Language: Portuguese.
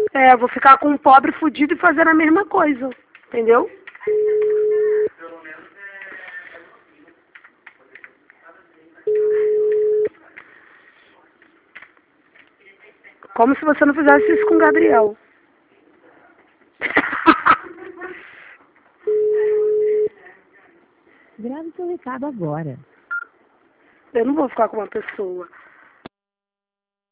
É, eu vou ficar com um pobre fudido e fazendo a mesma coisa. Entendeu? Como se você não fizesse isso com o Gabriel. Grave seu recado agora. Eu não vou ficar com uma pessoa